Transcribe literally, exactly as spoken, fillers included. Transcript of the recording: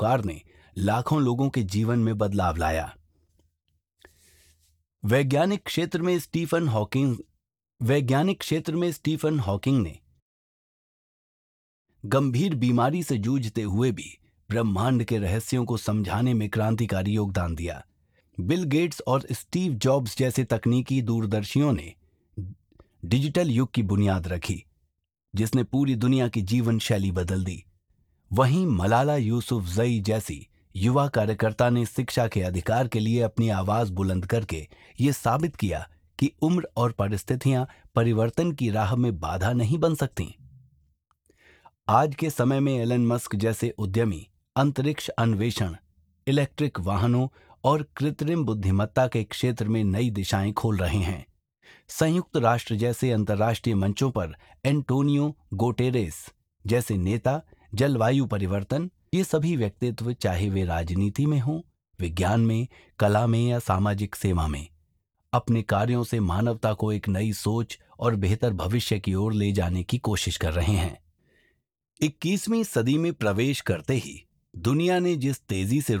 परोपकार ने लाखों लोगों के जीवन में बदलाव लाया। वैज्ञानिक क्षेत्र में स्टीफन हॉकिंग वैज्ञानिक क्षेत्र में स्टीफन हॉकिंग ने गंभीर बीमारी से जूझते हुए भी ब्रह्मांड के रहस्यों को समझाने में क्रांतिकारी योगदान दिया। बिल गेट्स और स्टीव जॉब्स जैसे तकनीकी दूरदर्शियों ने डिजिटल युग की बुनियाद रखी, जिसने पूरी दुनिया की जीवन शैली बदल दी। वहीं मलाला यूसुफजई जैसी युवा कार्यकर्ता ने शिक्षा के अधिकार के लिए अपनी आवाज बुलंद करके ये साबित किया कि उम्र और परिस्थितियां परिवर्तन की राह में बाधा नहीं बन सकती। आज के समय में एलन मस्क जैसे उद्यमी अंतरिक्ष अन्वेषण, इलेक्ट्रिक वाहनों और कृत्रिम बुद्धिमत्ता के क्षेत्र में नई दिशाएं खोल रहे हैं। संयुक्त राष्ट्र जैसे अंतर्राष्ट्रीय मंचों पर एंटोनियो गुटेरेस जैसे नेता जलवायु परिवर्तन, ये सभी व्यक्तित्व चाहे वे राजनीति में हों, विज्ञान में, कला में या सामाजिक सेवा में, अपने कार्यों से मानवता को एक नई सोच और बेहतर भविष्य की ओर ले जाने की कोशिश कर रहे हैं। इक्कीसवीं सदी में प्रवेश करते ही दुनिया ने जिस तेजी से